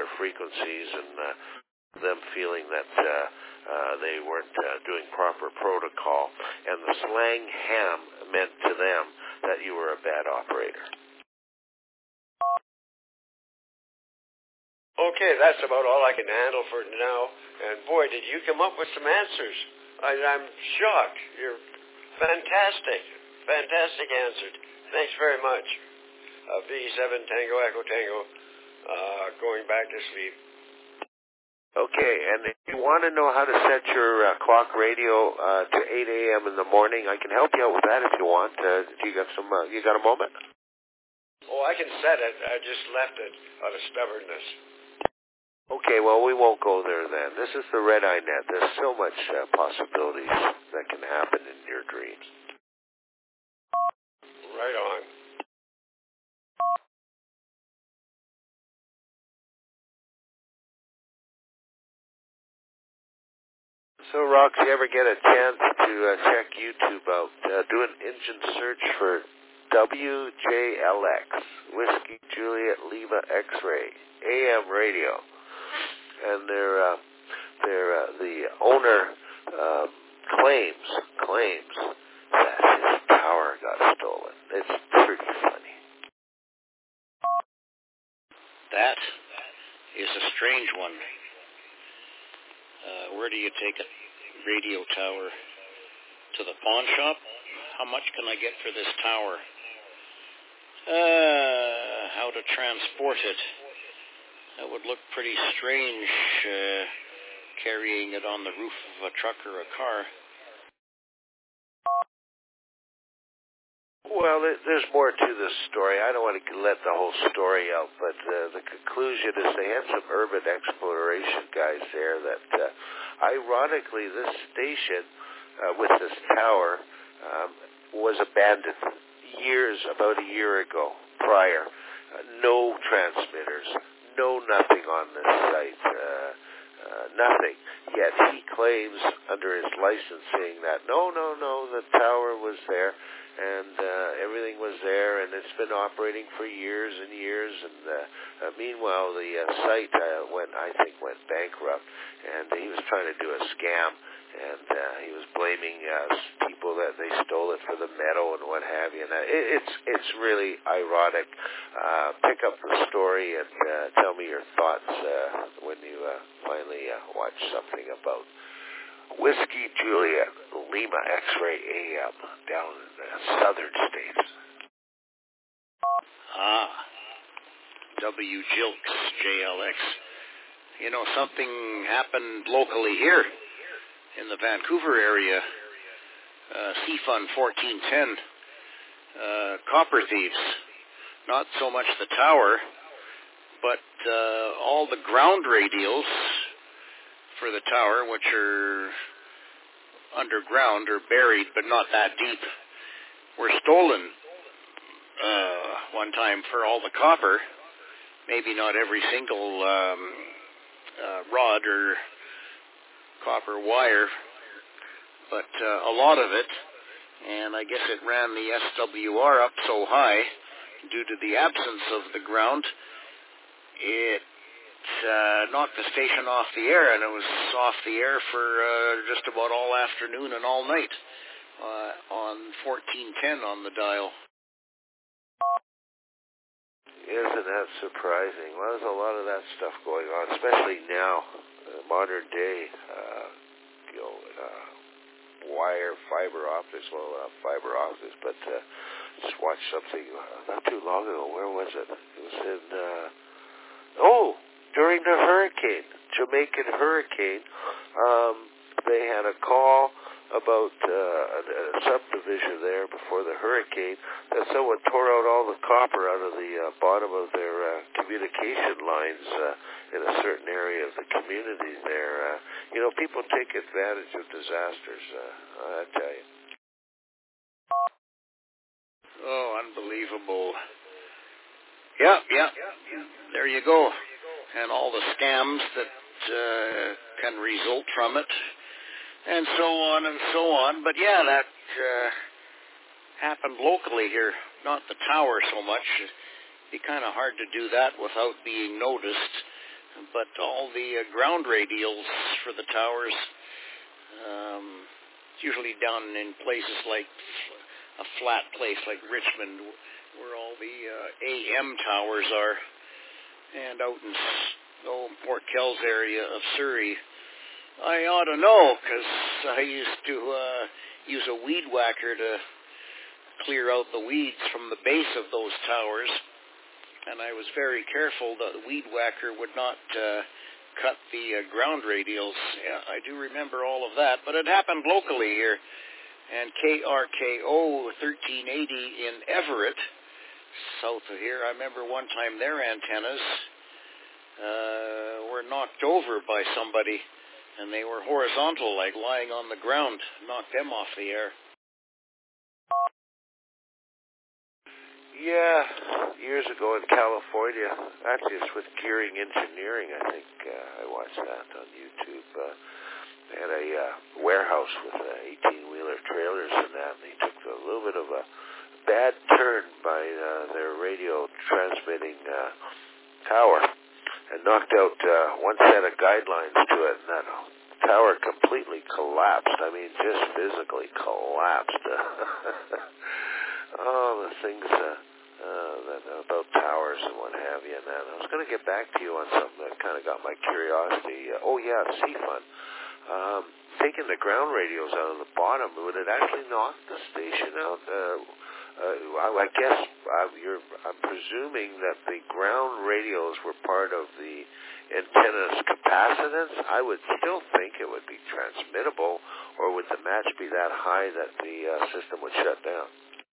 their frequencies and them feeling that they weren't doing proper protocol. And the slang ham meant to them that you were a bad operator. Okay, that's about all I can handle for now. And boy, did you come up with some answers. I'm shocked. You're fantastic. Fantastic answered. Thanks very much. V7 Tango Echo Tango, going back to sleep. Okay, and if you want to know how to set your clock radio to 8 a.m. in the morning, I can help you out with that if you want. Do you got you got a moment? Oh, I can set it. I just left it out of stubbornness. Okay, well, we won't go there then. This is the Red Eye Net. There's so much possibilities that can happen in your dreams. Right on. So, Rox, you ever get a chance to check YouTube out? Do an engine search for WJLX, Whiskey Juliet Lima X-Ray, AM radio. And the owner claims that his tower got stolen. It's pretty funny. That is a strange one. Where do you take a radio tower? To the pawn shop? How much can I get for this tower? How to transport it? That would look pretty strange, carrying it on the roof of a truck or a car. Well, there's more to this story. I don't want to let the whole story out, but the conclusion is they had some urban exploration guys there that, ironically, this station with this tower was abandoned about a year ago, prior. No transmitters, no nothing on this site, nothing. Yet he claims under his licensing that no, the tower was there. And everything was there, and it's been operating for years and years. And meanwhile, the site went bankrupt, and he was trying to do a scam, and he was blaming people that they stole it for the meadow and what have you. And it's really ironic. Pick up the story and tell me your thoughts when you finally watch something about Whiskey Juliet Lima X-Ray AM down in the southern states. WJLX, JLX. You know, something happened locally here in the Vancouver area. CFUN 1410, copper thieves. Not so much the tower, but all the ground radials for the tower, which are underground or buried but not that deep, were stolen one time for all the copper. Maybe not every single rod or copper wire, but a lot of it. And I guess it ran the SWR up so high due to the absence of the ground. It knocked the station off the air, and it was off the air for just about all afternoon and all night on 1410 on the dial. Isn't that surprising? Well, there's a lot of that stuff going on, especially now, modern day, wire, fiber optics. Well, not fiber optics, but just watched something not too long ago. Where was it? It was in, during the hurricane, Jamaican hurricane. They had a call about a subdivision there before the hurricane that someone tore out all the copper out of the bottom of their communication lines in a certain area of the community there. People take advantage of disasters, I tell you. Oh, unbelievable. Yeah. There you go. And all the scams that can result from it. And so on and so on. But yeah, that happened locally here. Not the tower so much. It'd be kind of hard to do that without being noticed. but all the ground radials for the towers, usually down in places like a flat place like Richmond, where all the AM towers are, and out in Port Kells area of Surrey. I ought to know, because I used to use a weed whacker to clear out the weeds from the base of those towers, and I was very careful that the weed whacker would not cut the ground radials. Yeah, I do remember all of that, but it happened locally here. And KRKO 1380 in Everett, south of here, I remember one time their antennas were knocked over by somebody, and they were horizontal, like lying on the ground, knocked them off the air. Yeah, years ago in California, actually it's with Gearing Engineering, I think I watched that on YouTube. They had a warehouse with 18-wheeler trailers and that, and they took a little bit of a bad turn by their radio transmitting tower and knocked out one set of guidelines to it, and that tower completely collapsed. I mean, just physically collapsed. Oh, the things about towers and what have you. And that. I was going to get back to you on something that kind of got my curiosity. CFUN. Taking the ground radios out of the bottom, would it actually knock the station out? I guess I'm presuming that the ground radios were part of the antenna's capacitance. I would still think it would be transmittable, or would the match be that high that the system would shut down?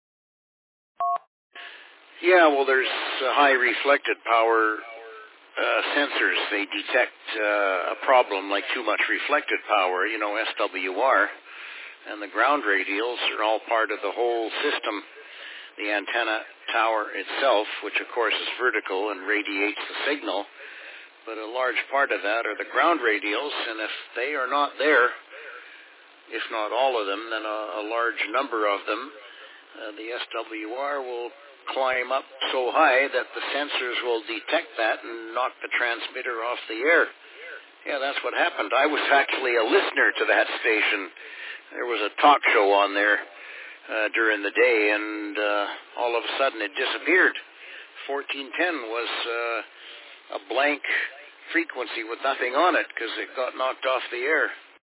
Yeah, well, there's high reflected power sensors. They detect a problem like too much reflected power, SWR, and the ground radials are all part of the whole system. The antenna tower itself, which of course is vertical and radiates the signal, but a large part of that are the ground radials, and if they are not there, if not all of them, then a large number of them, the SWR will climb up so high that the sensors will detect that and knock the transmitter off the air. Yeah, that's what happened. I was actually a listener to that station. There was a talk show on there during the day, and all of a sudden it disappeared. 1410 was a blank frequency with nothing on it because it got knocked off the air.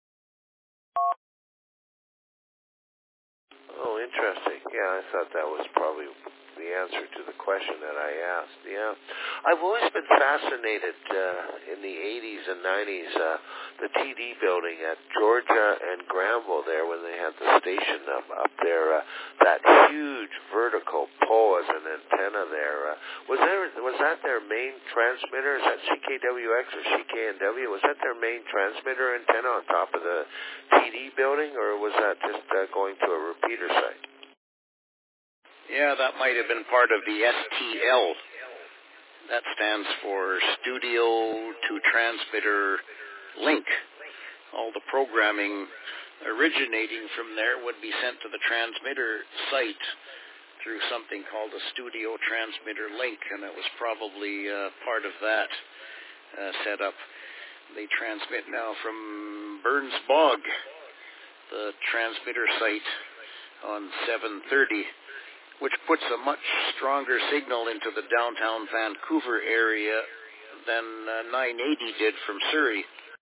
Oh, interesting. Yeah, I thought that was probably the answer to the question that I asked. Yeah, I've always been fascinated in the 80s and 90s, the TD building at Georgia and Granville there when they had the station up there, that huge vertical pole as an antenna there. Was that their main transmitter? Is that CKWX or CKNW? Was that their main transmitter antenna on top of the TD building, or was that just going to a repeater site? Yeah, that might have been part of the STL. That stands for Studio to Transmitter Link. All the programming originating from there would be sent to the transmitter site through something called a Studio Transmitter Link, and it was probably part of that setup. They transmit now from Burns Bog, the transmitter site on 730. Which puts a much stronger signal into the downtown Vancouver area than 980 did from Surrey.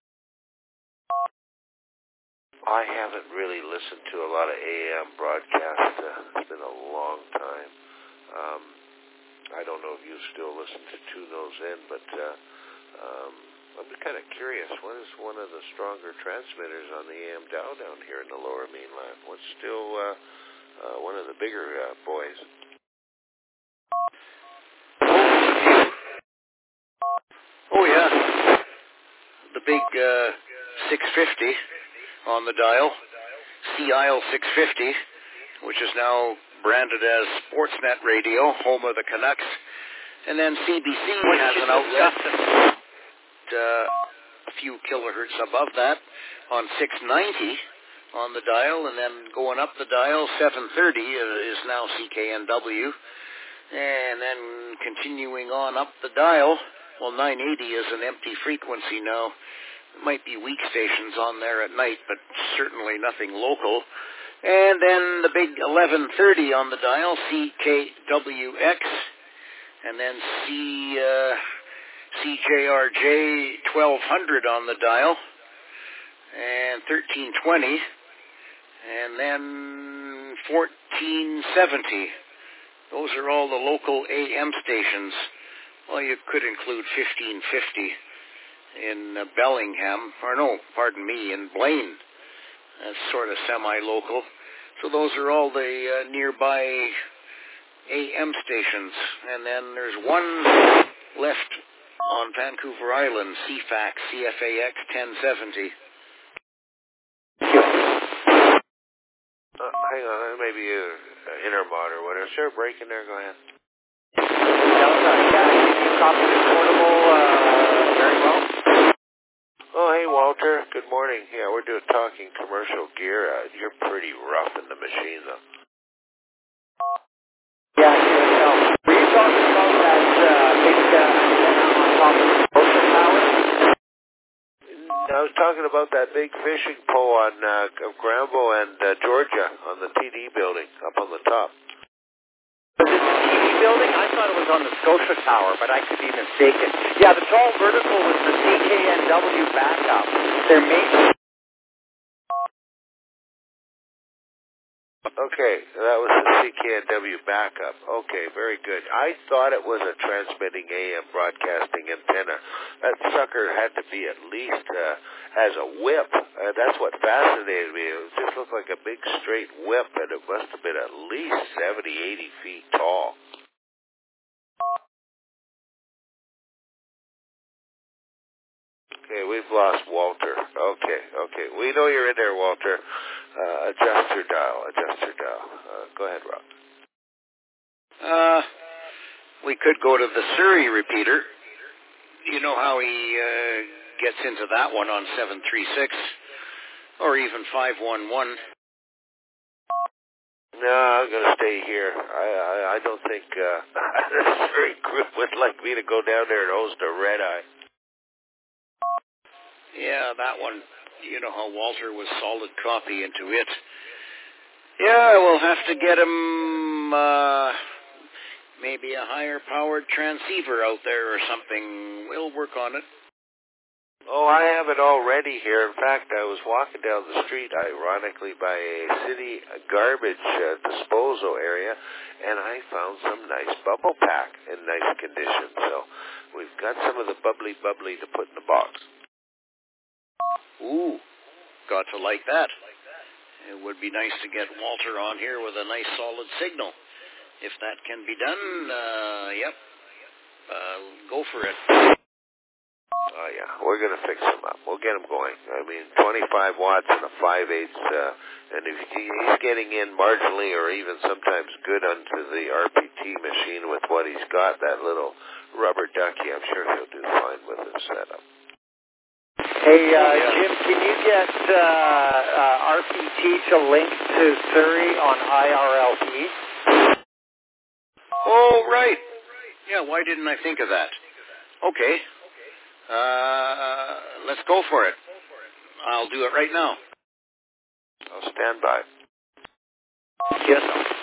I haven't really listened to a lot of AM broadcasts. It's been a long time. I don't know if you still listen to those in, but I'm kind of curious. What is one of the stronger transmitters on the AM dial down here in the Lower Mainland? What's still one of the bigger boys? Oh, yeah. The big 650 on the dial, C-Isle 650, which is now branded as Sportsnet Radio, home of the Canucks. And then CBC has an outlet a few kilohertz above that on 690. On the dial, and then going up the dial, 730 is now CKNW, and then continuing on up the dial, Well, 980 is an empty frequency now. There might be weak stations on there at night, but certainly nothing local. And then the big 1130 on the dial, CKWX, and then CJRJ 1200 on the dial, and 1320, and then 1470. Those are all the local AM stations. Well, you could include 1550 in Bellingham, or no, pardon me, in Blaine. That's sort of semi-local. So those are all the nearby AM stations. And then there's one left on Vancouver Island, CFAX, CFAX 1070. Hang on, maybe intermod or whatever. Is there a break in there? Go ahead. You copy the portable very well? Oh, hey, Walter. Good morning. Yeah, we're talking commercial gear. You're pretty rough in the machine, though. Yeah, I can tell. Were you talking about that big antenna on top of the social tower? I was talking about that big fishing pole on Granville and Georgia on the TD building up on the top. Was it the TD building? I thought it was on the Scotia Tower, but I could be mistaken. Yeah, the tall vertical was the CKNW backup. Their main... Okay, that was the CKNW backup. Okay, very good. I thought it was a transmitting AM broadcasting antenna. That sucker had to be at least as a whip. That's what fascinated me. It just looked like a big straight whip, and it must have been at least 70, 80 feet tall. Okay, we've lost Walter. Okay. We know you're in there, Walter. Adjust your dial. Go ahead, Rob. We could go to the Surrey repeater. You know how he gets into that one on 736 or even 511. No, I'm going to stay here. I don't think the Surrey group would like me to go down there and host a red eye. Yeah, that one. You know how Walter was solid copy into it. Yeah, we'll have to get him maybe a higher powered transceiver out there or something. We'll work on it. Oh, I have it already here. In fact, I was walking down the street, ironically, by a city garbage disposal area, and I found some nice bubble pack in nice condition. So we've got some of the bubbly to put in the box. Ooh, got to like that. It would be nice to get Walter on here with a nice solid signal. If that can be done, go for it. Oh, yeah, we're going to fix him up. We'll get him going. I mean, 25 watts and a 5/8, and if he's getting in marginally or even sometimes good onto the RPT machine with what he's got, that little rubber ducky, I'm sure he'll do fine with his setup. Hey, Jim, can you get RPT to link to Surrey on IRLP? Oh, right. Yeah, why didn't I think of that? Okay. Let's go for it. I'll do it right now. I'll stand by. Yes.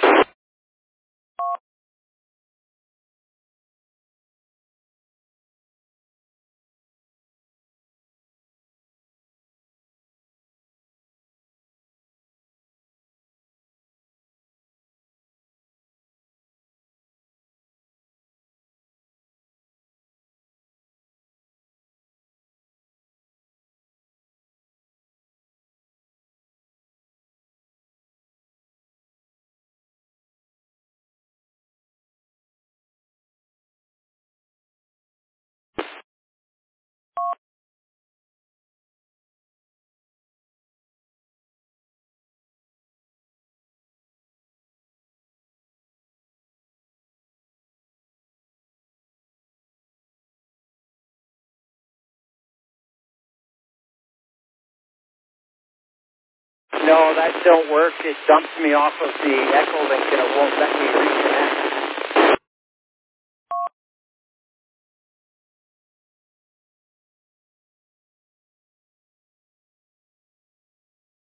No, that don't work. It dumps me off of the Echo link and it won't let me reconnect.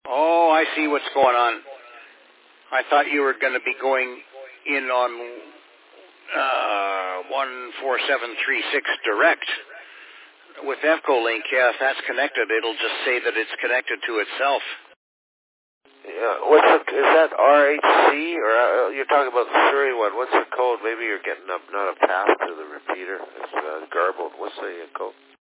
Oh, I see what's going on. I thought you were going to be going in on 14736 direct. With EFCOLink, yeah, if that's connected, it'll just say that it's connected to itself. Yeah, is that RHC, or you're talking about the Surrey one? What's the code? Maybe you're getting not a path to the repeater. It's garbled. What's the code?